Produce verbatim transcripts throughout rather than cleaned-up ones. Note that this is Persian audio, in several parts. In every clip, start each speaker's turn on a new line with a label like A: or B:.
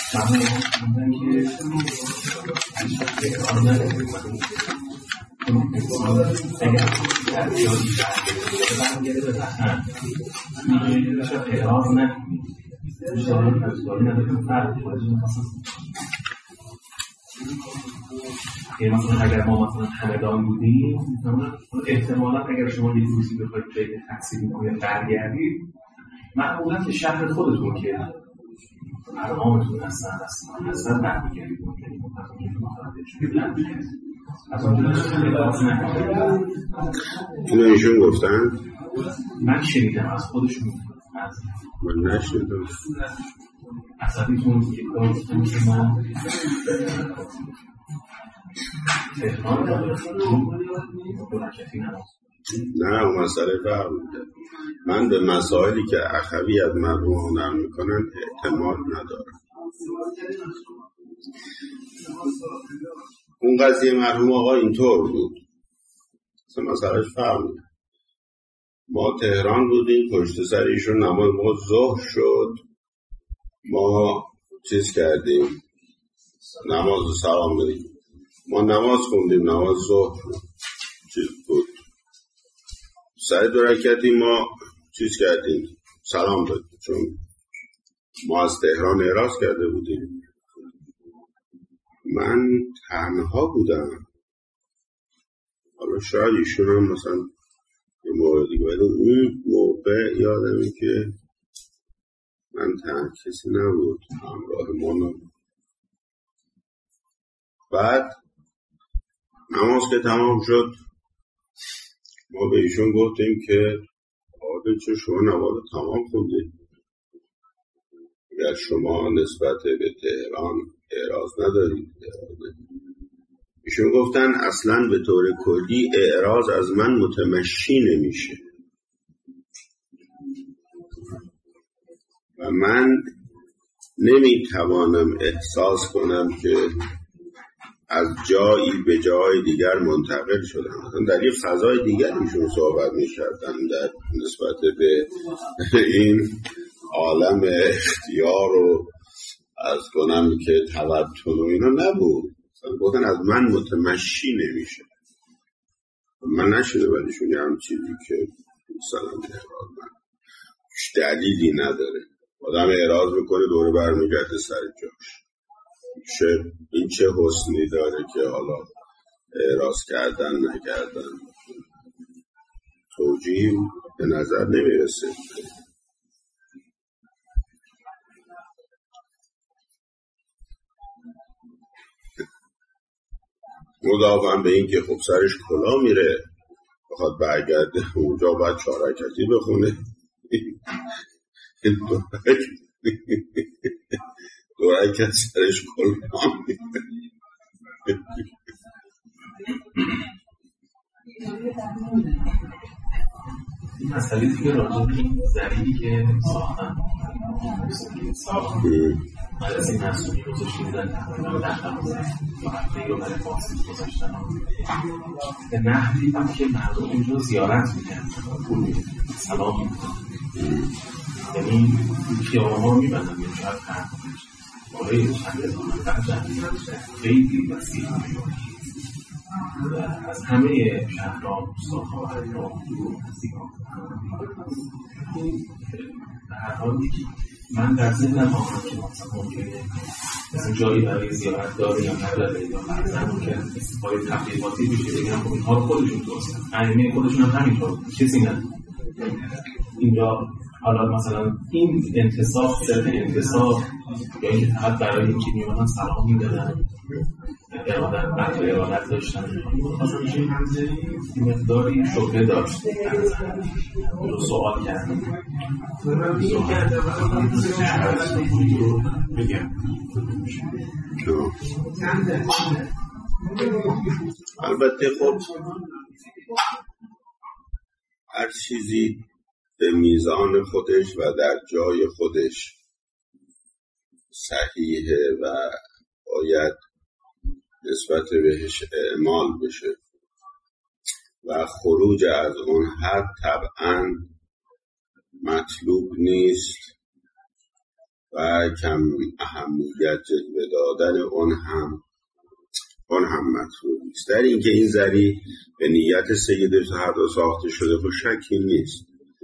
A: همون که تهران اگر تربیاتی برگرده به وطن میگه شاید اعراض نکنید شاید رفتاری نداریم فرق خودش میخواستم یه مثلا اگر ما مثلا همدان بودیم احتمالا اگر شما یک روزی بخواید جایی که تحصیل کنید برگردید معمولا که شهر خودتون که ارمامتون هستن هستن هستن برمیگردید ممکنی متوجه
B: اینو ایشون گفتن؟
A: من شنیدم از خودشون از
B: من نشنیدم
A: اصابیتون که گفتن که ما تهران برکتی نماز
B: نه اون مسئله فرق میده. من به مسائلی که اخوی از مردم هنر میکنن اعتماد ندارم. اون قضیه مرحوم آقا اینطور بود مثلا مسئلهش فرق میده. ما تهران بودیم پشت سر ایشون نماز ما ظهر شد ما چیز کردیم نماز رو سلام دادیم ما نماز خوندیم نماز ظهر چیز بود سر دو رکعتی ما چیز کردیم سلام دادیم چون ما از تهران اعراض کرده بودیم. من تنها بودم حالا شاید ایشون هم مثلا یه موردی باید اون موقع یادمه که من تنها کسی نبود همراه ما. بعد نماز که تمام شد ما به ایشون گفتیم که آقا چه شما نماز تمام خوندید اگر شما نسبت به تهران اعراض ندارید. ایشون گفتن اصلا به طور کلی اعراض از من متمشی نمیشه و من نمیتوانم احساس کنم که از جایی به جای دیگر منتقل شدم. مثلا در یه فضای دیگر ایشون صحبت میکردن در نسبت به این عالم اختیار و از کنم که توتن و اینا نبود. گفتن از من متمشی نمیشه. من نشده ولیشون یه هم چیزی که مثلا اعراض من دلیلی نداره آدم اعراض میکنه دوره برمیگرده سر جاش. چه این چه حسنی داره که حالا اعراض کردن نکردن توجیه به نظر نمیرسه. مضافاً به این که خب سرش کلا میره بخواد برگرده اونجا باید چهار رکعتی بخونه دو رکعت سرش کلا میره.
A: این مسئله دیگه راجع به این ذریعی که ساختن مدرسه مسئولی گذاشتی دیدن تقریبا در دوازده هفته یا برای فاصل گذاشتن به نحوی هم که مردم اینجا زیارت میکنن پول میکنن سلام میکنن یعنی خیابان ها رو میبندن یه جهت خرد بالای چند هزار در جمعی خیلی وسیع از همه شهرها روستاها و حتی نزدیکان به هر حال من در ذهنم آمد که مثلا ممکنه مثلا جایی برای زیارت داره یا نداره یا فرزن ممکن استفاده تبلیغاتی بشه بگم خب اینها رو خودشون درست ائمه خودشون هم همینطور کسی نه اینجا حالا مثلا این انتصاب صرف انتصاب یا اینکه فقط برای اینکه میمونن سلام میدادن ارادت بعد ارادت داشتن خواستم این مقداری شبه داشت رو سوال کردم بگم
B: البته خب هر چیزی به میزان خودش و در جای خودش صحیحه و باید نسبت بهش اعمال بشه و خروج از اون حد طبعاً مطلوب نیست و کم اهمیت ماهیت جلوه دادن اون هم اون هم مطلوب است. در این که این زری به نیت سید طاهر ساخته شده خب شکی نیست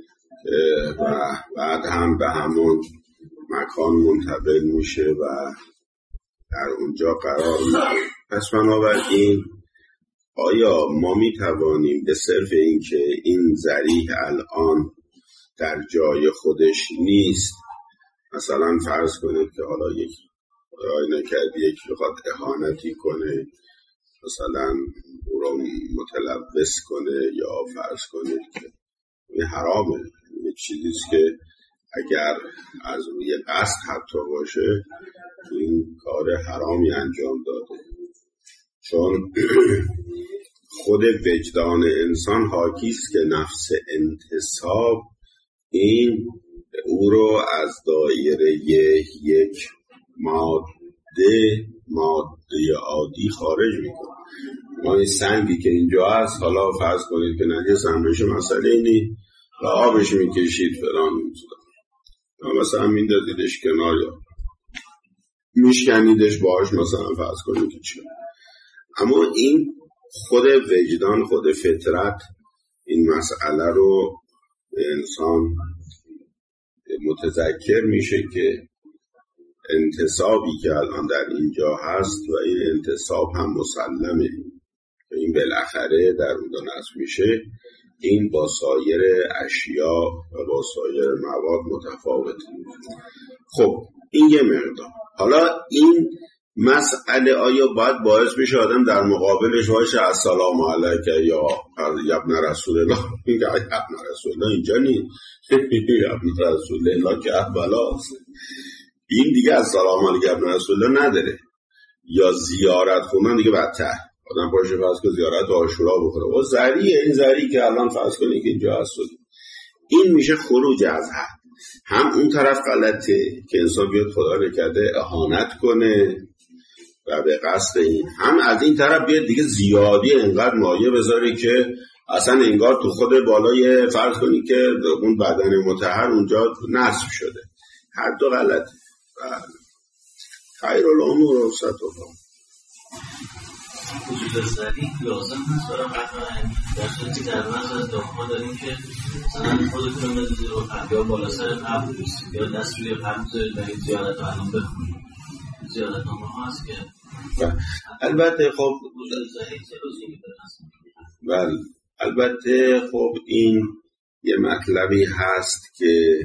B: و بعد هم به همون مکان منتقل میشه و در اونجا قرار میگیره. پس بنابراین آیا ما میتوانیم به صرف این که این ذریح الان در جای خودش نیست، مثلا فرض کنید که حالا یک آینه کرد یک بخواد اهانتی کنه، مثلا او رو متلبس کنه، یا فرض کنید که این حرامه، یک چیزیست که اگر از روی قصد حتی باشه این کار حرامی انجام داده، چون خود وجدان انسان حاکیست که نفس انتصاب این او رو از دایره یک ماده ماده عادی خارج میکنه. ما این سنگی که اینجا هست حالا فرض کنید که نجس هم بشه مسئله اینی و آبش میکشید فلان میتونم مثلا میندازیدش کنار یا میشکنیدش باهاش مثلا فرض کنید که چه، اما این خود وجدان خود فطرت این مسئله رو انسان متذکر میشه که انتصابی که الان در اینجا هست و این انتصاب هم مسلمه که این بالاخره در اونجا نصب میشه، این با سایر اشیا و با سایر مواد متفاوته. خب این یه مقدار. حالا این مسئله آیا باید باعث بشه آدم در مقابلش باشه السلام علیک یا ابن رسول الله؟ این که ابن رسول الله اینجا نیست، ابن رسول الله که بلاست، این دیگه السلام علیک ابن رسول الله نداره. یا زیارت خوندن دیگه بدتر، آدم باشه فرض کنه زیارت عاشورا بخوره و زریه، این زری که الان فرض کنید که اینجا هست، این میشه خروج از حد. هم اون طرف غلطه که انسان بیاد خدا رو کرده اهانت کنه و به قصد این، هم از این طرف بیاد دیگه زیادی انقدر مایه بذاری که اصلا انگار تو خود بالای فرض کنی که اون بدن مطهر اونجا نصب شده. هر دو غلطه. خیر الامور اوسطها.
A: وجود زریح لازم هست برای قطعا در صورتی که در مزد از داخما داریم که مثلا خودتون رو مزید رو یا بالا سر قبل بستید یا دست روی قبل بذارید و این زیارت رو الان بخونید. زیارت نامه ها هست که
B: البته خب
A: وجود زریح چه لزومی داره هست؟
B: بله البته خب این یه مطلبی هست که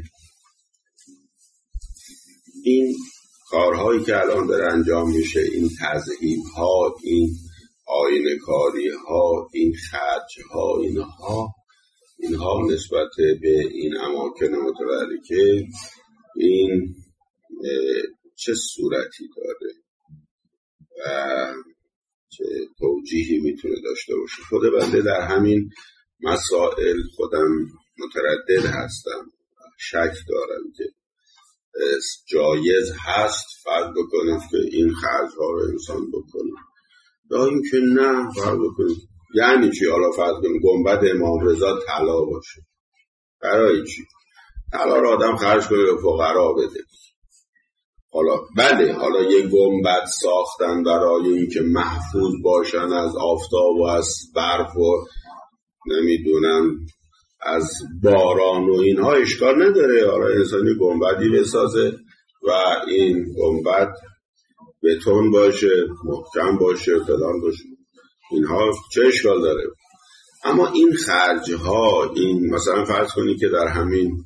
B: این کارهایی که الان داره انجام میشه، این تضعیف ها، این آینه کاری ها، این خرج ها، اینها اینها نسبت به این اماکن متبرکه این چه صورتی داره و چه توجیهی میتونه داشته باشه. خود بنده در همین مسائل خودم متردد هستم، شک دارم که جایز هست فرض بکنید که این خرج ها رو انسان بکنه یا این که نه فرض بکنید. یعنی چی؟ حالا فرض کنید گنبد امام رضا طلا باشه، برای چی؟ طلا رو آدم خرج کنه به فقرا بده. حالا بله، حالا یک گنبد ساختن برای این که محفوظ باشن از آفتاب و از برف و نمیدونم از باران و اینها اشکال نداره. حالا انسانی گنبدی بسازه و این گنبد بتون باشه، محکم باشه، فلان باشه، اینها چه اشکال داره؟ اما این خرج ها، این مثلا فرض کنی که در همین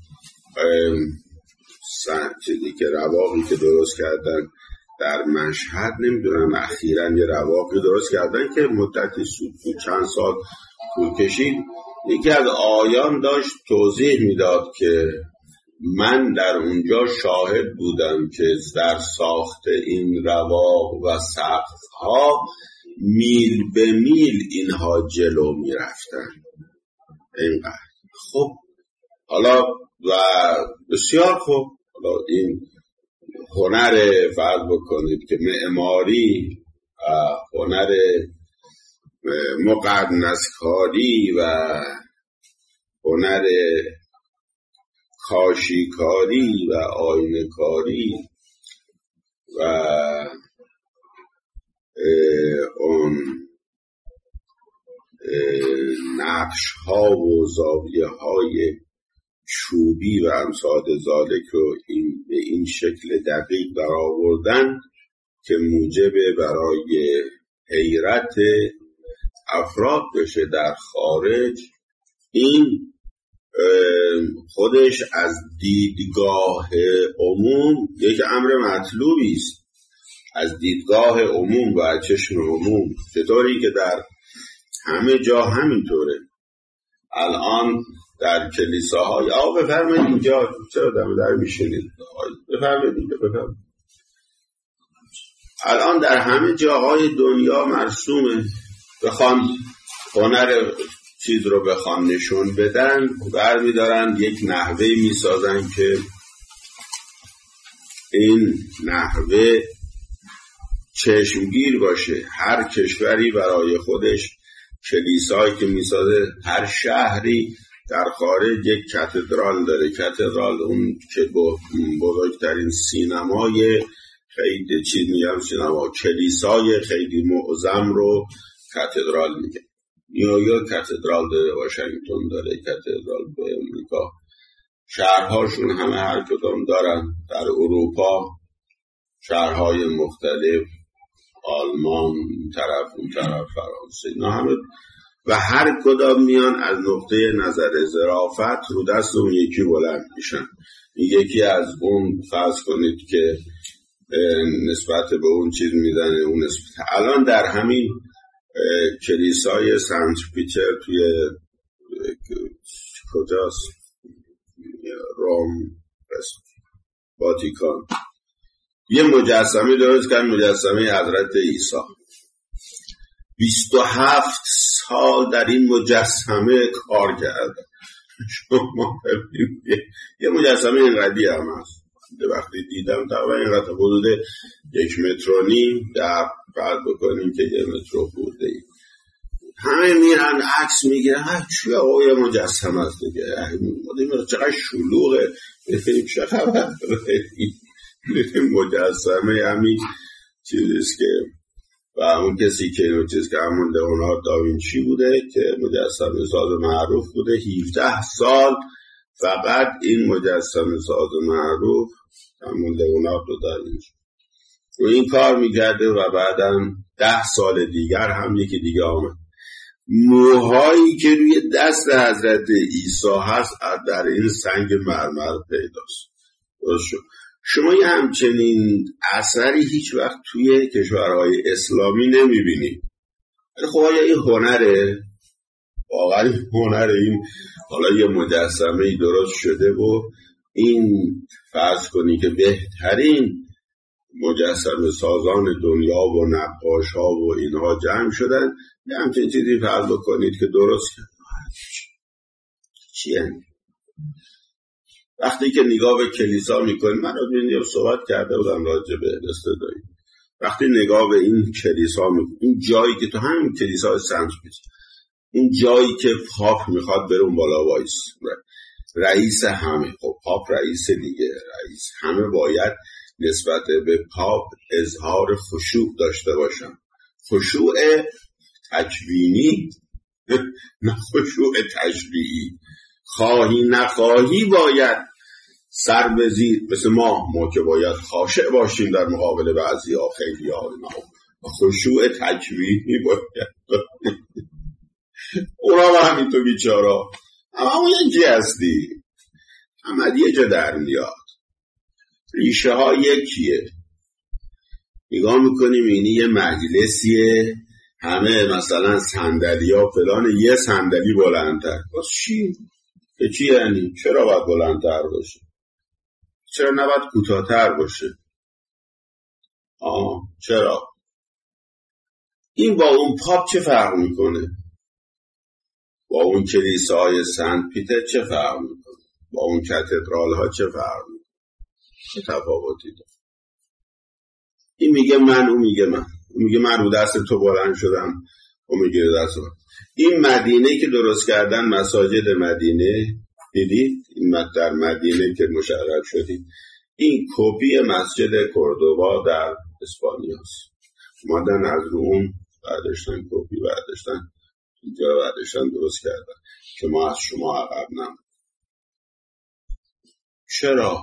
B: چیزی که رواقی که درست کردن در مشهد، نمیدونم اخیراً یه رواقی درست کردن که مدتی سود چند سال طول کشید. یکی از آیان داشت توضیح میداد که من در اونجا شاهد بودم که در ساخت این رواق و سقف‌ها میل به میل اینها جلو میرفتن اینقدر. خب حالا و بسیار خوب، حالا این هنر فرض بکنید که معماری، هنر مقرنسکاری و هنر کاشیکاری و آینه کاری و بخش‌ها و زاویه‌های چوبی و امثال ذالک رو این به این شکل دقیق درآوردن که موجب برای حیرت افراد بشه در خارج. این خودش از دیدگاه عموم یک امر مطلوبی است، از دیدگاه عموم و چشم عموم. چطوری که در همه جا همینطوره. الان در کلیساهای آقا بفرمایید اینجا، چرا دم در میشینید؟ بفرمایید اینجا، بفرمایید. الان در همه جاهای دنیا مرسومه، بخوان هنر چیز رو بخوان نشون بدن برمی دارن یک نحوه می سازن که این نحوه چشمگیر باشه. هر کشوری برای خودش کلیسایی که می سازه، هر شهری در خارج یک کاتدرال داره. کاتدرال اون که بزرگترین سینمای خیلی چیز میگم سینما کلیسای خیلی معظم رو کاتدرال میگه. نیویورک کاتدرال داره، واشنگتن داره کاتدرال، به امریکا شهرهاشون همه هر کدام دارن. در اروپا شهرهای مختلف، آلمان این طرف اون طرف، فرانسه، اینا همه و هر کدام میان از نقطه نظر ظرافت رو دست اون یکی بلند میشن. یکی از اون فرض کنید که نسبت به اون چیز میزنه، اون نسبت. الان در همین کلیسای سنت پیتر توی کجاست؟ روم، واتیکان، یه مجسمه درست کردن، مجسمه حضرت عیسی. بیست و هفت سال در این مجسمه کار کرده. شما ببینید یه مجسمه اینقدی هم هست. وقتی دیدم تقریبا اینقدر، حدود یک متر و نیم در بعد بکنیم که یه متر و خورده ای. همه میرن عکس میگیرن. چوی آقا یه مجسمه هست دیگه، چقدر شلوغه، بفهمیم چه خبر. مجسمه همین چیزیست که و اون کسی که اون چیز که همون لئوناردو داوینچی بوده که مجسمه ساز معروف بوده، هفده سال فقط این مجسمه ساز معروف همون لئوناردو داوینچی و این کار میکرده و بعداً ده سال دیگر هم یکی دیگه آمد. موهایی که روی دست حضرت عیسی هست در این سنگ مرمر پیداست. درست شد. شما یه همچنین اثری هیچ وقت توی کشورهای اسلامی نمیبینید. خب آیا این هنره؟ واقعا هنره. این حالا یه مجسمه درست شده و این فرض کنی که بهترین مجسمه سازان دنیا و نقاش ها و اینها جمع شدن، یه همچنین چیزی فرض کنید که درست کرد. چی یعنی؟ وقتی که نگاه به کلیسا میکنید، من رو صحبت کرده بودم راجع به استدایی، وقتی نگاه به این کلیسا میکنید، این جایی که تو همین کلیسا سنت پیتر، این جایی که پاپ میخواد بره اون بالا وایس، رئیس همه، خب پاپ رئیس دیگه، رئیس همه باید نسبت به پاپ اظهار خشوع داشته باشن. خشوع تکوینی نه خشوع تشریعی. خواهی نخواهی باید سر به زیر، مثل ما ما که باید خاشع باشیم در مقابل بعضی ها، خیلی ها خشوع تکوینی باید. اونا هم همینطور بیچارا، اما اون یکی هستی، اما یه جا در میاد، ریشه ها یکیه. نگاه میکنیم اینی یه مجلسیه، همه مثلا صندلی ها فلان، یه صندلی بلندتر. بس چی؟ به چی یعنی؟ چرا باید بلندتر باشه؟ چرا نباید کوتاه‌تر باشه؟ آه چرا؟ این با اون پاپ چه فرق میکنه؟ با اون کلیسای سنت پیتر چه فرق میکنه؟ با اون کاتدرال ها چه فرق میکنه؟ چه تفاوتی داره؟ این میگه من، اون میگه من، اون میگه من رو دست تو بلند شدم، اون میگه رو دست من. این مدینه که درست کردن، مساجد مدینه، دیدید؟ این در مدینه که مشرف شدید، این کپی مسجد کوردوبا در اسپانیا است. اومدن از اون برداشتن، کپی برداشتن اینجا رو برداشتن درست کردن که ما از شما عقب نمونیم. چرا؟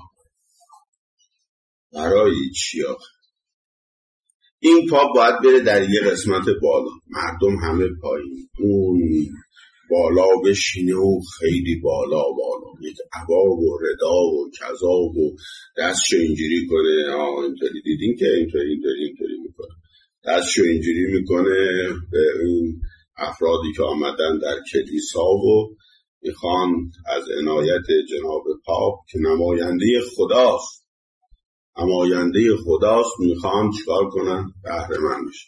B: برای چی آخه؟ این پا باید بره در یه قسمت بالا، مردم همه پایین، اون بالا بشینه و خیلی بالا بالا یک عبا و ردا و کذا و دستشو اینجوری کنه. آه اینطوری دیدین که اینطوری اینطوری اینطوری میکنه، دستشو اینجوری میکنه به این افرادی که آمدن در کلیسا و میخوان از عنایت جناب پاپ که نماینده خداست نماینده خداست میخوان چیکار کنن؟ بهره مند بشن.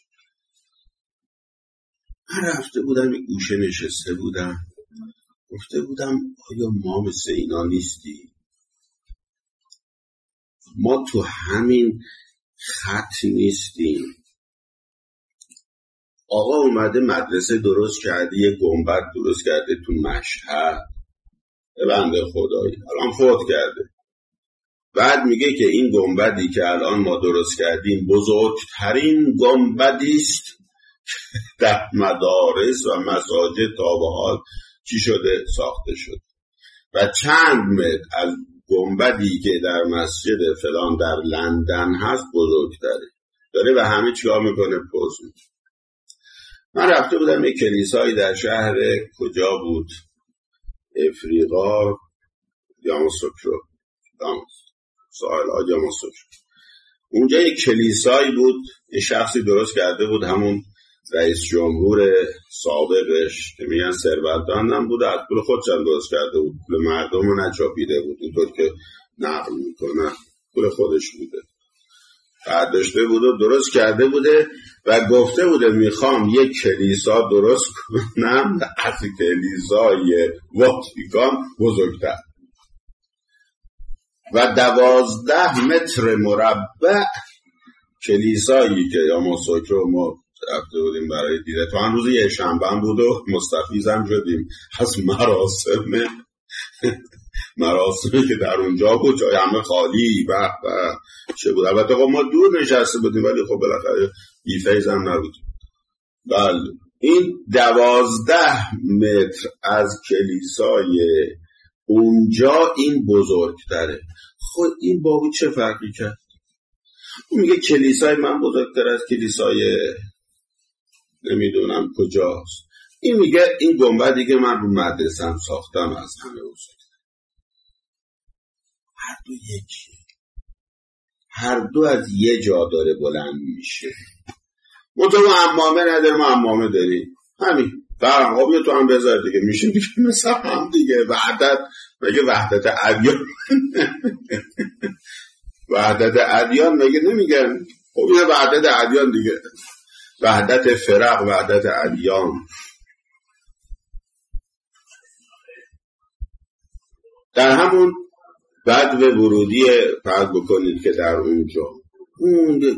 B: من رفته بودم یک گوشه نشسته بودم، گفته بودم آیا ما مثل اینا نیستی؟ ما تو همین خط نیستیم؟ آقا اومده مدرسه درست کرده، یه گنبد درست کرده تو مشهد، به بنده خدایی الان فوت کرده. بعد میگه که این گنبدی که الان ما درست کردیم بزرگترین گنبدی است در مدارس و مساجد تا به حال چی شده؟ ساخته شد. و چند متر از گنبدی که در مسجد فلان در لندن هست بزرگتره. داره و همه چیکار میکنه؟ پوز میکنه. من رفته بودم یک کلیسایی در شهر کجا بود؟ افریقا، یاموسوکرو، ساحل ها یاموسوکرو. اونجا یک کلیسایی بود، یه شخصی درست کرده بود، همون رئیس جمهور سابقش که میگن ثروتمندم بود، از پول خودش درست کرده بود، پول مردم رو نچاپیده بود اینطور که نقل میکنن، پول خودش بوده، برداشته بود و درست کرده بوده و گفته بوده میخوام یک کلیسا درست کنم از کلیسای واتیکان بزرگتر و دوازده متر مربع کلیسایی که یا مسوکرو ما رفته بودیم برای دیده تو هن روز یه شنبه هم بود و مستفیضم شدیم از مراسم مراسمی که در اونجا بود، جای همه خالی و و چه بود. البته خب ما دور نشسته بودیم ولی خب بالاخره بیفیض هم نبود. بله این دوازده متر از کلیسای اونجا این بزرگتره. خب این بابو چه فرقی کرد؟ اون میگه کلیسای من بزرگتر از کلیسای نمیدونم کجاست. این میگه این گنبدی که من رو مدرسم ساختم از همه بزرگتر. هر دو یکی، هر دو از یه جا داره بلند میشه. منطقه امامه نداره، ما امامه داریم، همین فرق ها تو هم بذار دیگه میشه دیگه مثل هم دیگه. وحدت مگه وحدت ادیان وحدت ادیان مگه نمیگن؟ خب یه وحدت ادیان دیگه، وحدت فرق، وحدت ادیان. در همون بعد به ورودی فرض بکنید که در اونجا اون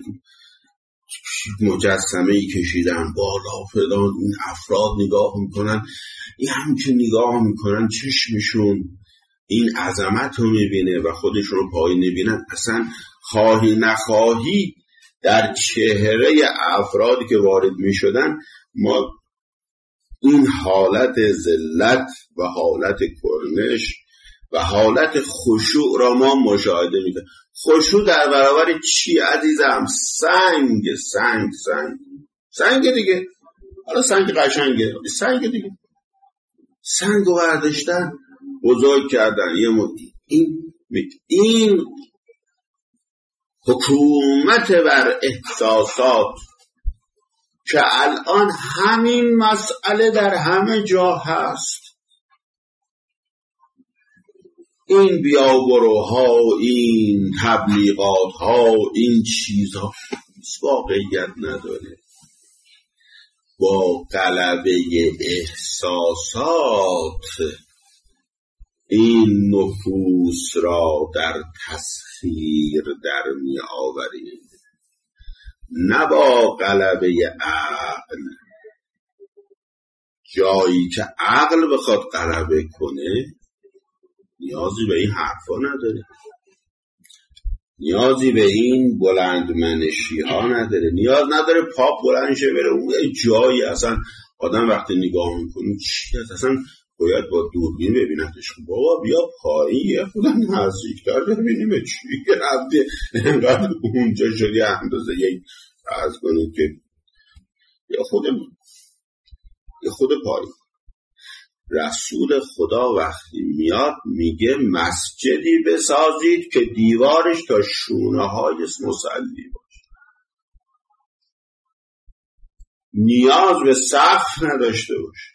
B: مجسمه‌ای کشیدن بالا فلان، این افراد نگاه میکنن، این هم که نگاه میکنن چشمشون این عظمت رو میبینه و خودشون رو پایین میبینن، اصلا خواهی نخواهی در چهره افرادی که وارد میشدن ما این حالت ذلت و حالت کرنش و حالت خشوع را ما مشاهده میکنیم. خشوع در برابر چی عزیزم؟ سنگ سنگ سنگ سنگ دیگه. حالا سنگ قشنگه، سنگ دیگه. سنگ رو برداشتن بزرگ کردن. یه م... این این حکومت بر احساسات که الان همین مسئله در همه جا هست. این بیابروها، این تبلیغات ها، این چیزها واقعیت نداره. با غلبه احساسات این نفوس را در تسخیر در می آوریم، نه با غلبه عقل. جایی که عقل بخواد غلبه کنه نیازی به این حرفا نداره، نیازی به این بلند منشی ها نداره، نیاز نداره پاپ بلند شه بره اون جایی اصلا آدم وقتی نگاه میکنی چی هست اصلا باید با دوربین ببینتش. بابا بیا پایین یه خودم نزدیکتر ببینیم چی رفته اینقدر اونجا شدی اندازه یک فرض کنید که یا خود یا خود پایین. رسول خدا وقتی میاد میگه مسجدی بسازید که دیوارش تا شونه های مصلی باشه، نیاز به سقف نداشته باشه.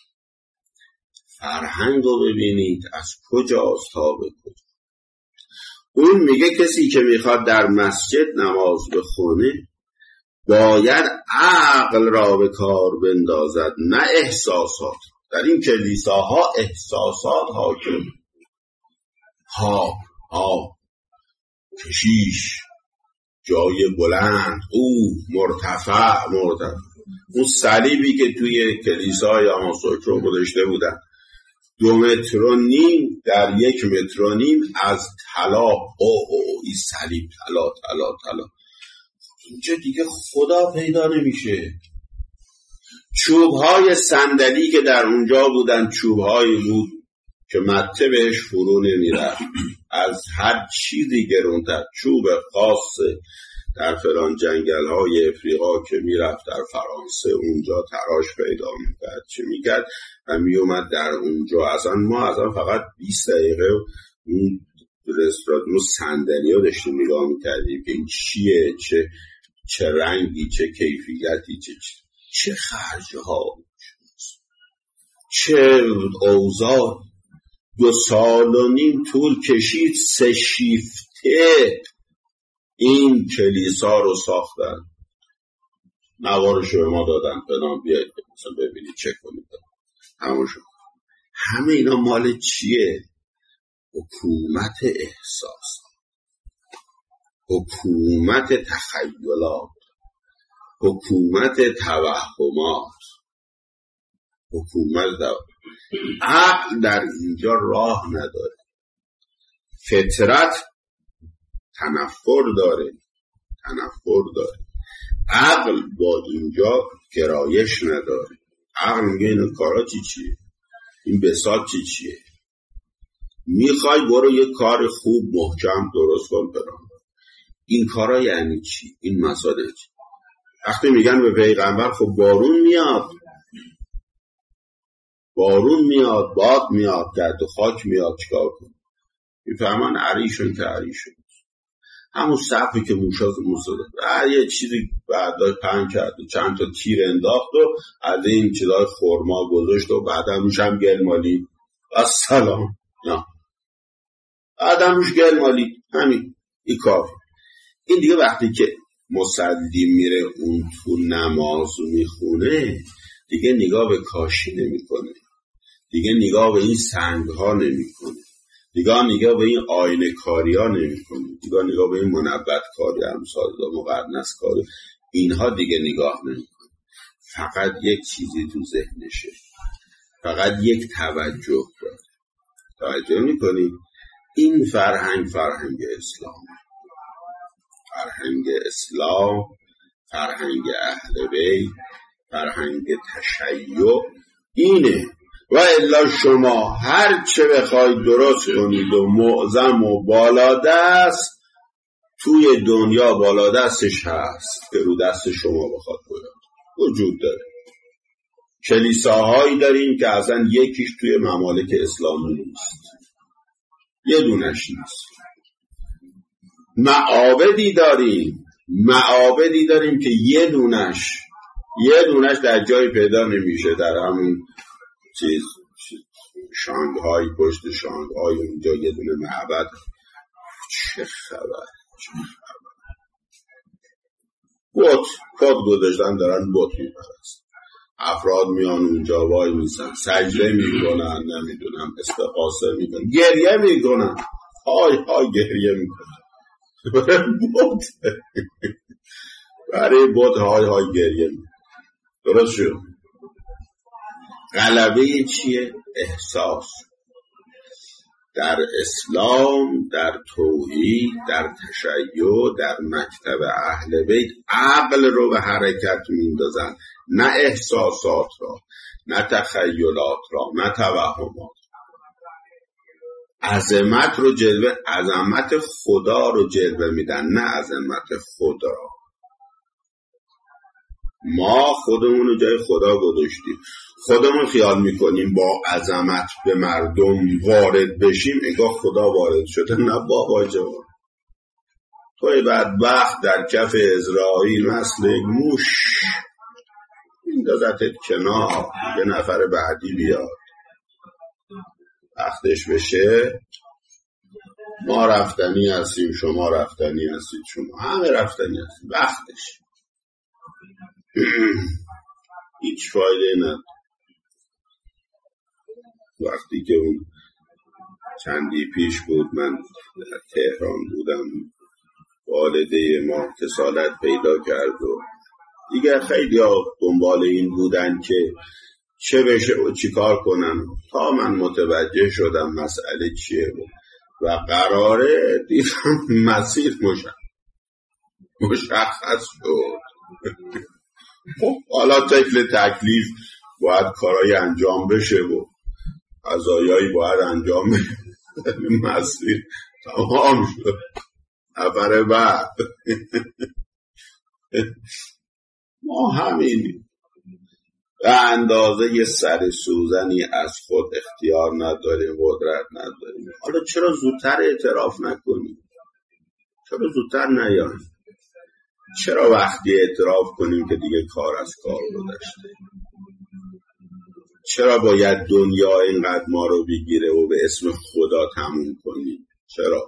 B: فرهنگ رو ببینید از کجاست تا به کجا. اون میگه کسی که میخواد در مسجد نماز بخونه باید عقل را به کار بندازد نه احساسات. در این کلیساها احساسات حاکم، ها ها کشیش، جای بلند، او مرتفع مرتفع. اون صلیبی که توی کلیسای آماسوکرو گذاشته بودن دو متر و نیم در یک متر و نیم از طلا، او او این صلیب طلا طلا طلا. اینجا دیگه خدا پیدا نمیشه. چوبهای صندلی که در اونجا بودن چوبهایی بود که مته بهش فرو نمیرفت، از هر چیزی گرونتر. چوب خاص در فلان جنگل های افریقا که میرفت در فرانسه اونجا تراش پیدا میکرد چه میکرد و میومد در اونجا. اصلا ما اصلا فقط بیست دقیقه اون رستوران اون صندلی ها داشتیم نگاه میکردیم که این چیه، چه چه رنگی، چه کیفیتی، چه چه خرجه ها، چه اوضاع. دو سال و نیم طول کشید سه شیفته این کلیسا رو ساختن. نوارشو به ما دادن فلان بیاید مثلا ببینید چک کنید. همون شد. همه اینا مال چیه؟ حکومت احساس، حکومت تخیلات، حکومت توهمات، حکومت دو... عقل در اینجا راه نداره. فطرت تنفر داره، تنفر داره. عقل با اینجا گرایش نداره. عقل میگه این کارا چی چیه، این بساط چی چیه، میخوای برو یه کار خوب محکم درست کن برام. این کارا یعنی چی؟ این مسائل چی؟ وقتی میگن به پیغمبر خب بارون میاد، بارون میاد، باد میاد، گرد و خاک میاد، چیکار کن؟ میفهمن عریشون که عریشون همون صفی که موشا موسا داد یه چیزی برداشت پهن کرد و چند تا تیر انداخت و از این چیزای خورما گذاشت و بعدا روش هم گل مالید. السلام. نه بعدا روش گل مالید. همین این کافی. این دیگه وقتی که مصلی میره اون تو نماز میخونه دیگه نگاه به کاشی نمیکنه، دیگه نگاه به این سنگ ها نمیکنه، دیگه نگاه به این آینه کاری ها نمیکنه، دیگه نگاه به این منبت کاری امثال مقدس کاری اینها دیگه نگاه نمیکنه. فقط یک چیزی تو ذهنشه، فقط یک توجه داره. توجه میکنی؟ این فرهنگ فرهنگ اسلام، فرهنگ اسلام، فرهنگ اهل بیت، فرهنگ تشیع اینه. و الا شما هر چه بخواید درست کنید و معظم و بالادست توی دنیا بالادستش هست که رو دست شما بخواد باید وجود داره. کلیساهایی داریم که اصلا یکیش توی ممالک اسلامی نیست، یه دونش نیست. معابدی داریم، معابدی داریم که یه دونش یه دونش در جای پیدا نمیشه، در همون چیز شانگهای پشت شانگهای اونجا یه دونه معبد. چه خبر چه خبر بوت کد گذاشتن دارن بوت میپرست. افراد میان اونجا وای میسن سجده میکنن، نمیدونم استغاثه میکنن، گریه میکنن، های های گریه میکنن بوت برای بوت های های گریه میکنن. درست شد. غلبه چیه؟ احساس. در اسلام، در توحید، در تشیع، در مکتب اهل بیت عقل رو به حرکت میندازن، نه احساسات را، نه تخیلات را، نه توهمات. عظمت رو جلوه، عظمت خدا رو جلوه میدن، نه عظمت خدا را. ما خودمون رو جای خدا گذاشتیم، خودمون خیال میکنیم با عظمت به مردم وارد بشیم، انگار خدا وارد شده. نه بابا جان، توی بدبخت در کف اسرائیل مثل موش میندازتت کنار، یه نفر بعدی بیاد، وقتش بشه ما رفتنی هستیم، شما رفتنی هستید، شما همه رفتنی هستیم، وقتش هیچ فایده نداره. وقتی که اون چندی پیش بود من در تهران بودم، والده ما کسالت پیدا کرد و دیگه خیلی ها دنبال این بودن که چه بشه و چی کار کنم، تا من متوجه شدم مسئله چیه و قراره دیدم مسیر مشخص شد. خب حالا تکل تکلیف باید کارهای انجام بشه و قضایایی باید انجام بشه. مسیر تمام شد. نفر بعد ما همین به اندازه یه سر سوزنی از خود اختیار نداریم، قدرت نداریم. حالا چرا زودتر اعتراف نکنیم؟ چرا زودتر نیاییم؟ چرا وقتی اعتراف کنیم که دیگه کار از کار گذشته؟ چرا باید دنیا اینقدر ما رو بگیره و به اسم خدا تموم کنیم؟ چرا؟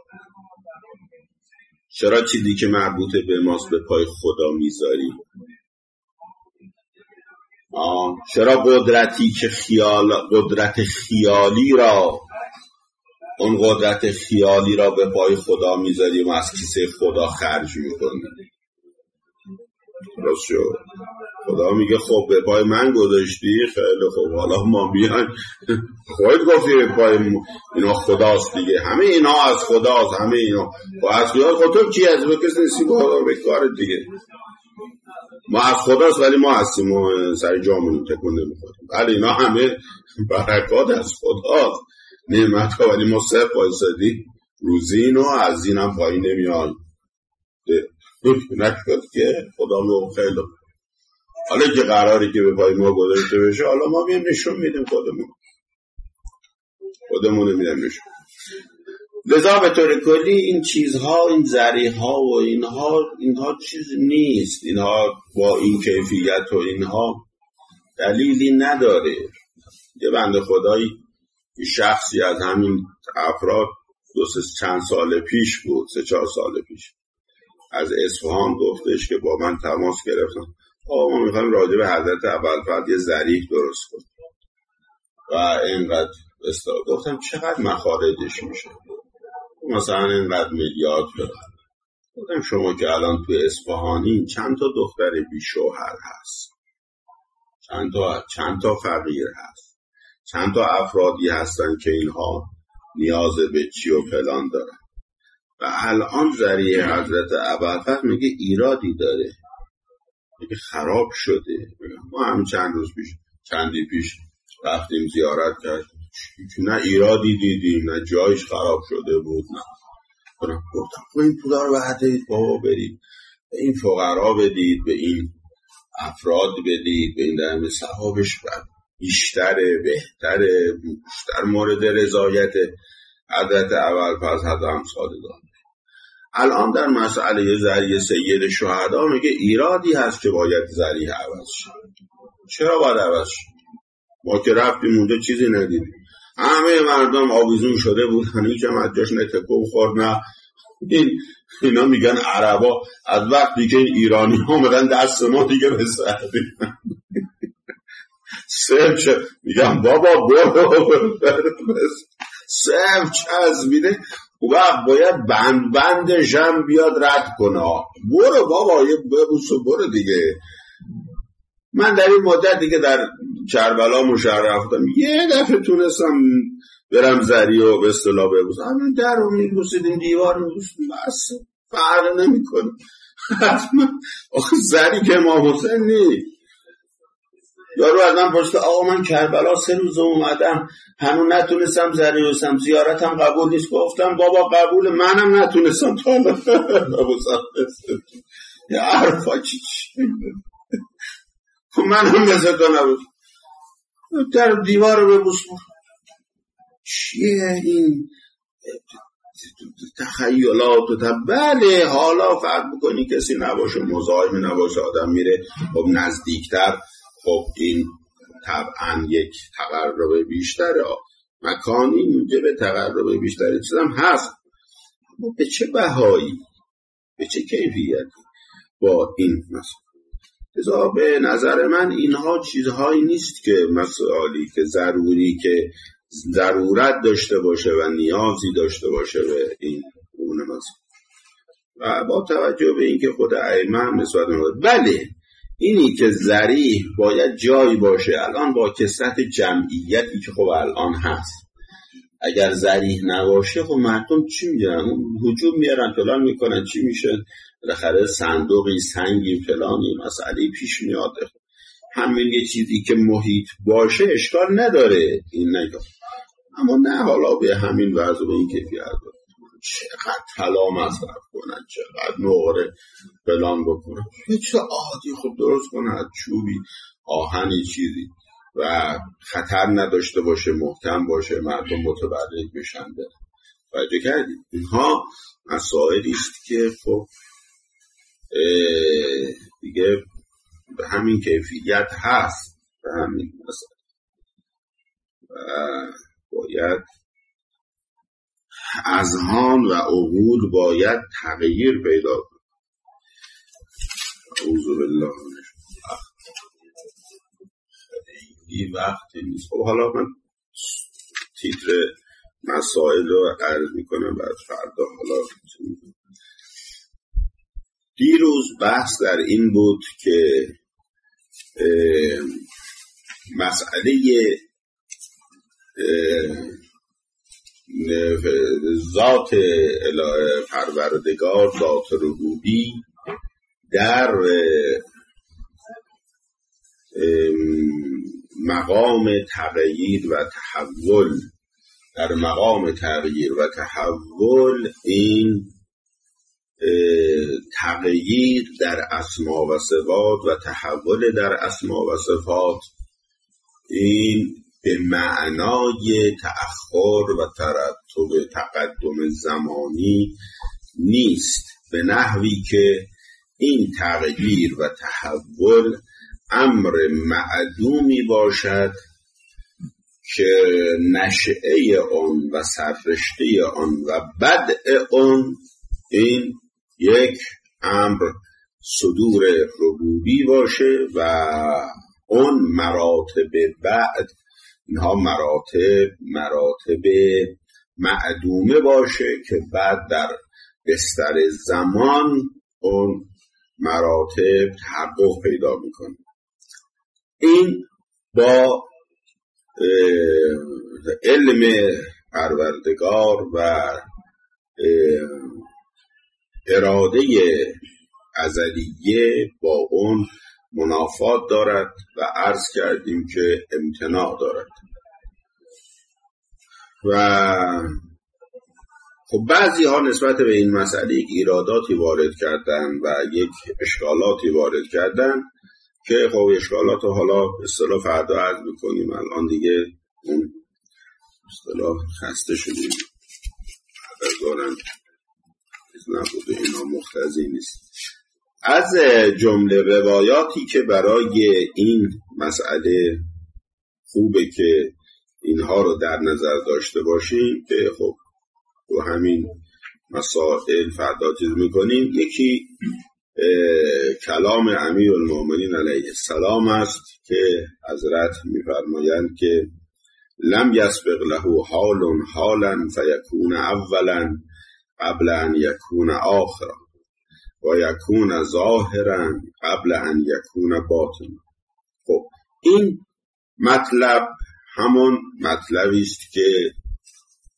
B: چرا چیزی که مربوط به ماست به پای خدا میذاریم؟ آه چرا قدرتی که خیال قدرت خیالی را اون قدرت خیالی را به پای خدا میذاریم و از کیسه خدا خرج میکنیم؟ درست شد. خدا میگه خب به پای من گذاشتی، خیلی خوب، حالا ما بیان خودت گفتی به پای اینا خداست دیگه، همه اینا از خداست، همه اینا و از خیال خود تو کی از کسی نیستی با به کار دیگه. ما از خداست ولی ما هستیم و سر جامونی تکون نمیخوریم. ولی اینا همه برکات از خداست، نعمت ها، ولی ما صرف بایستدی روزین و از این هم پایی نمیان نشد که خدا رو خیلی. حالا که قراری که به پای ما گذاشته بشه، حالا ما بیم نشون میدیم خودمون خودمون میدیم نشون. لذا به طور کلی این چیزها، این ذریع‌ها و اینها اینها چیز نیست، اینها با این کیفیت و اینها دلیلی نداره. یه بنده خدایی شخصی از همین افراد دو سه چند سال پیش بود، سه چهار سال پیش از اصفهان گفتش که با من تماس گرفتن، آقا ما میخوایم راجع به حضرت ابوالفضل یه ظریف درست کنیم و اینقدر استاد. گفتم چقدر مخارجش میشه؟ مثلا اینقدر میلیارد بدن. گفتم شما که الان تو اصفهانی چند تا دختر بی شوهر هست، چند تا چند تا فقیر هست، چند تا افرادی هستن که اینها نیاز به چی و فلان دارن و الان ذریعه حضرت ابوالفضل میگه ایرادی داره، میگه خراب شده. ما هم چند روز پیش چندی پیش رفتیم زیارت کردیم، نه ایرادی دیدیم نه جایش خراب شده بود. نه گفتم خب این پولا رو بدید بابا، برید به این فقرا بدید، به این افراد بدید، به این درم ثوابش بیشتره، بهتره، بیشتر مورد رضایت حضرت ابوالفضل حضرت امثالگان. الان در مسئله ذریعه سید شهدا میگه ایرادی هست که باید ذریعه عوض شد. چرا باید عوض شد؟ ما که رفتیم اونجا چیزی ندیدیم، همه مردم آویزون شده بودن، هیچ هم از جاش نه تکون خورد نه. این اینا میگن عربا از وقتی که این ایرانی ها آمدن دست ما دیگه به سر سرچ میگم بابا برو سرچ چزمیده و باید بند بندش هم بیاد رد کنه، برو بابا یه ببوس و برو دیگه. من در این مدت دیگه در کربلا مشرف بودم، یه دفعه تونستم برم زری و به اصطلاح ببوسم، همین در رو میبوسیدیم دیوار میبوسیدیم بس فرق نمیکنه. حتما آخه زری که ما حسین نی. یارو از من پرسید آقا من کربلا سه روز اومدم هنوز نتونستم زری ببوسم، زیارتم قبول نیست. گفتم بابا قبول، منم نتونستم تا حالا ببوسم. یه حرفا چی چی منم مثل تو نبوسم، در دیوار رو ببوسم. چیه این تخیلات و تب... بله حالا فرق بکنی کسی نباشه، مزاحم نباشه، آدم میره خب نزدیکتر، خب این طبعا یک تقرب بیشتره، مکانی موجب تقرب بیشتره چیزم هست، اما به چه بهایی، به چه کیفیتی با این مثلا. لذا به نظر من اینها چیزهایی نیست که مسائلی که ضروری که ضرورت داشته باشه و نیازی داشته باشه به این اون مثلا. و با توجه به اینکه خود ائمه هم نسبت می‌کنند، بله اینی که ذریح باید جایی باشه، الان با کثرت جمعیتی که خب الان هست، اگر ذریح نباشه خب مردم چی میگن؟ هجوم میارن فلان میکنن، چی میشه؟ بالاخره صندوقی سنگی فلانی مسئله پیش میاده. همین یه چیزی که محیط باشه اشکال نداره، این نگاه. اما نه حالا به همین وضع به این کیفیت چقدر طلا مصرف کنن، چقدر نقره فلان بکنن، یه چیز عادی خود درست کنن، چوبی آهنی چیزی و خطر نداشته باشه، محکم باشه، مردم متبرک بشن. توجه کردید؟ اینها مسائلی است که خب دیگه به همین کیفیت هست، به همین مسئله و باید اذهان و عقول باید تغییر پیدا کنه. اعوذ بالله این وقتی نیست. خب حالا من تیتر مسائل رو عرض میکنم بعد فردا. حالا دیروز بحث در این بود که مسئله ذات الهه پروردگار، ذات ربوبی در مقام تغییر و تحول، در مقام تغییر و تحول این تغییر در اسما و صفات و تحول در اسما و صفات این به معنای تأخر و ترتب تقدم زمانی نیست، به نحوی که این تغییر و تحول امر معدومی باشد که نشأه آن و سررشته آن و بدء آن این یک امر صدور ربوبی باشه و اون مراتب بعد اینها مراتب مراتب معدومه باشه که بعد در بستر زمان اون مراتب تحقق پیدا میکنه. این با علم پروردگار و اراده ازلیه با اون منافات دارد و عرض کردیم که امتناع دارد. و خب بعضی ها نسبت به این مسئله ایراداتی وارد کردن و یک اشکالاتی وارد کردن که خب اشکالات حالا اصطلاح فردا عرض میکنیم. الان دیگه اون اصطلاح خسته شدیم، بذارن نبوده، اینا مختزی نیست. از جمله روایاتی که برای این مسئله خوبه که اینها رو در نظر داشته باشیم که خب رو همین مسائل فردا چیز میکنیم، یکی کلام امیرالمومنین علیه السلام است که حضرت میفرمایند که لم یسبق له حال حالا فیکون اولا قبل ان یکون آخرا و یکون ظاهرا قبل ان یکون باطنا. خب این مطلب همون مطلبی است که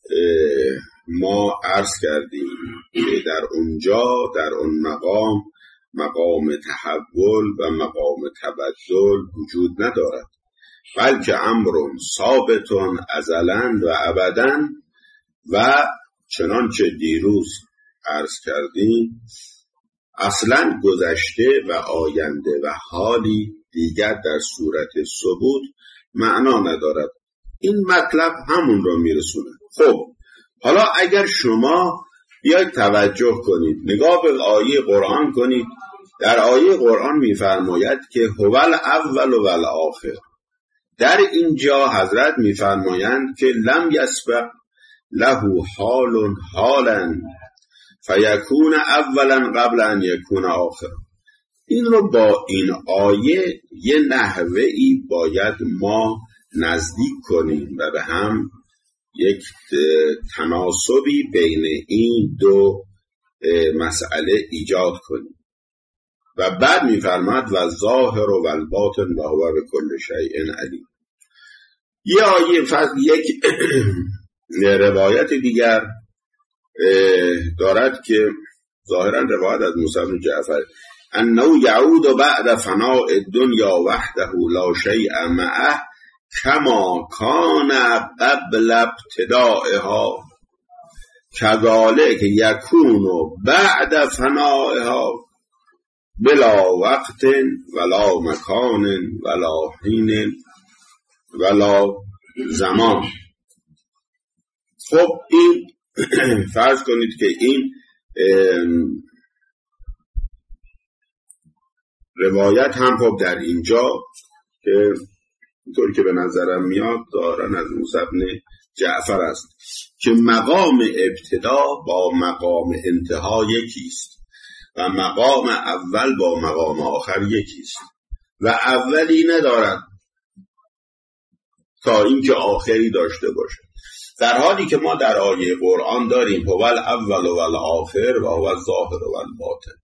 B: ما عرض کردیم که در اونجا در اون مقام مقام تحول و مقام تبدل وجود ندارد، بلکه امرون ثابتون ازلاً و ابداً و چنانچه دیروز عرض کردیم اصلاً گذشته و آینده و حالی دیگر در صورت ثبوت معنا ندارد. این مطلب همون رو میرسونه. خب حالا اگر شما بیاید توجه کنید، نگاه به آیه قرآن کنید، در آیه قرآن میفرماید که هو الاول و الاخر. در اینجا حضرت میفرمایند که لم یسبق له حال حالا فیکون اولا قبل ان یکون آخر. این رو با این آیه یه نحوه ای باید ما نزدیک کنیم و به هم یک تناسبی بین این دو مسئله ایجاد کنیم. و بعد میفرماد و ظاهر و الباطن و هو بكل شیء علیم. یه آیه فصل یک روایت دیگر دارد که ظاهرا روایت از موسی بن جعفر انه یعود بعد فناء الدنیا وحده لا شیء معه کما کان قبل ابتدائها کذالک یکون بعد فنائها بلا وقت ولا مکان ولا حین ولا زمان. خب این فرض کنید که این روایت هم خب در اینجا که اینطور که به نظرم میاد دارن از موسی بن جعفر است که مقام ابتدا با مقام انتها یکیست و مقام اول با مقام آخر یکیست و اولی ندارد تا اینکه آخری داشته باشه، در حالی که ما در آیه قرآن داریم هو الاول و الاخر و هو الظاهر و الباطن.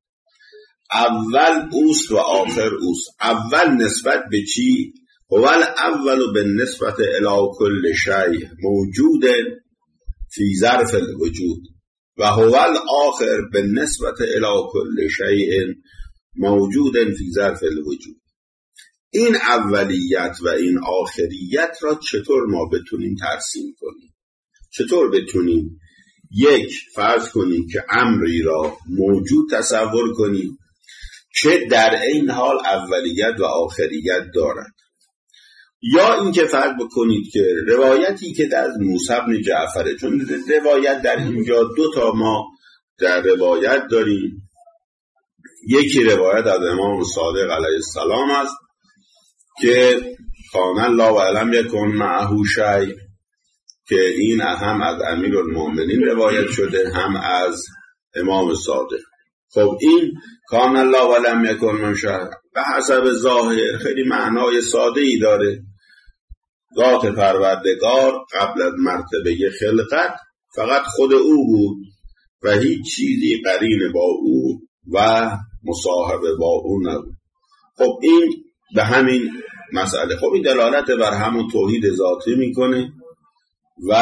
B: اول اوست و آخر اوست. اول نسبت به چی؟ هو الاول بالنسبت الی کل شیء موجود فی ظرف الوجود و هو الاخر بالنسبت الی کل شیء موجود فی ظرف الوجود. این اولیت و این آخریت را چطور ما بتونیم ترسیم کنیم؟ چطور بتونیم یک فرض کنیم که امری را موجود تصور کنیم که در این حال اولیت و آخریت دارد، یا اینکه فرض بکنید که روایتی که در موسی بن جعفر، چون روایت در اینجا دو تا ما در روایت داریم، یکی روایت از امام صادق علیه السلام است که کان الله و لم یکن معه شیء، که این هم از امیرالمؤمنین روایت شده هم از امام صادق. خب این کان الله و لم یکن معه شیء به حسب ظاهر خیلی معنای ساده ای داره. ذات پروردگار قبل از مرتبه خلقت فقط خود او بود و هیچ چیزی قرین با او و مصاحبه با او نبود. خب این به همین مسئله خب این دلالت بر همون توحید ذاتی میکنه و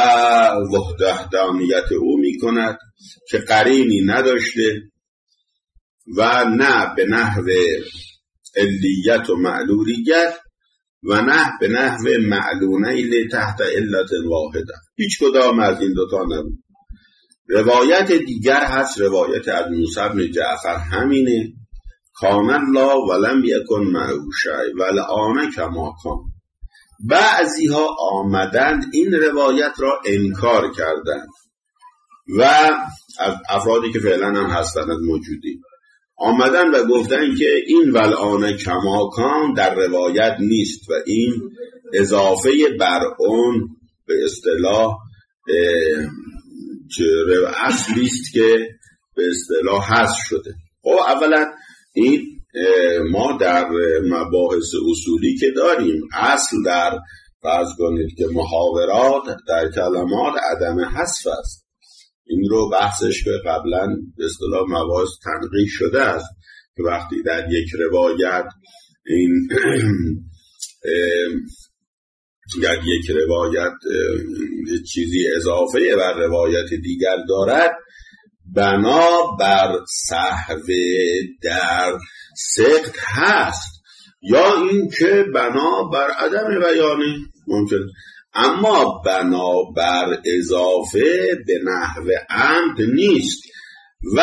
B: وحدانیت او میکند که قرینی نداشته و نه به نحو علیت و معلولیت و نه به نحو معلونیل تحت علت واحده. هیچ کدام از این دوتا نبود. روایت دیگر هست، روایت از موسی بن جعفر همینه، کان الله ولم یکن معه شیء والآن کما کان. بعضی ها آمدند این روایت را انکار کردند و از افرادی که فعلا هم هستند موجودی آمدن و گفتن که این والآن کما کان در روایت نیست و این اضافه بر اون به اصطلاح اصلی است که به اصطلاح حذف شده. خب اولا این ما در مباحث اصولی که داریم اصل در فرض کنید که محاورات در کلمات عدم حذف است. این رو بحثش که قبلا به اصطلاح مباحث تنقیح شده است که وقتی در یک روایت این اگر یک روایت چیزی اضافه بر روایت دیگر دارد بنا بر سهو در سقط هست، یا این که بنا بر عدم بیانی ممکن، اما بنا بر اضافه به نحو عمد نیست. و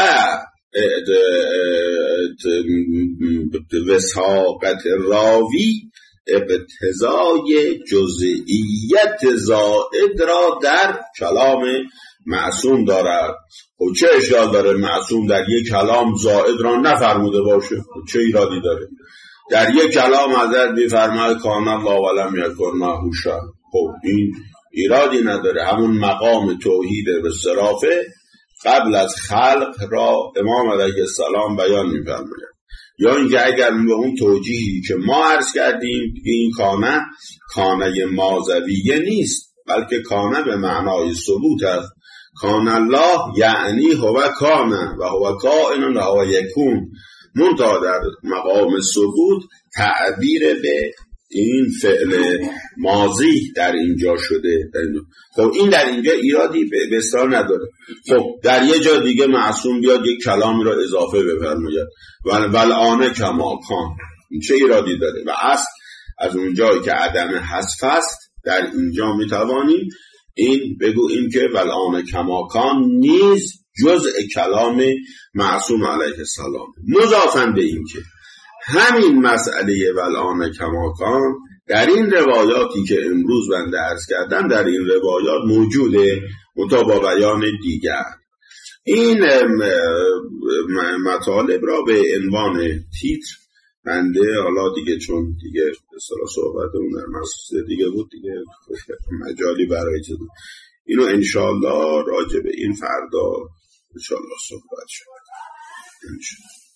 B: وثاقت راوی اقتضای جزئیت زائد را در کلام معصوم دارد. و چه اشکال داره معصوم در یک کلام زائد را نفرموده باشه؟ چه ایرادی داره؟ در یک کلام حضرت میفرماید کان الله ولم یکن معه شیء، خب این ایرادی نداره. همون مقام توحید به صرافه قبل از خلق را امام علیه السلام بیان می‌فرماید. یا اینکه اگر به اون توجیهی که ما عرض کردیم این کانه کانه ماضویه نیست، بلکه کانه به معنای ثبوت است. کان الله یعنی هو کانه و هو کائن و هو یکون، منتها در مقام ثبوت تعبیر به این فعل ماضی در اینجا شده. در اینجا. خب این در اینجا ایرادی به اصطلاح نداره. خب در یه جا دیگه معصوم بیاد یک کلامی را اضافه بفرماید والآن کما کان، این چه ایرادی داره؟ و اصل از اونجایی که عدم حذف است در اینجا میتوانیم این بگوییم که والآن کما کان نیز جزء کلام معصوم علیه السلام. مضافاً به این که همین مسئله والآن کما کان در این روایاتی که امروز بنده عرض کردم در این روایات موجوده، منتها با بیان دیگر. این مطالب را به عنوان تیتر بنده حالا دیگه چون دیگه به اصطلاح صحبتمون در مسجد دیگه بود دیگه مجالی برای چیز اینو انشاءالله راجع به این فردا انشاءالله صحبت شد. انشاءالله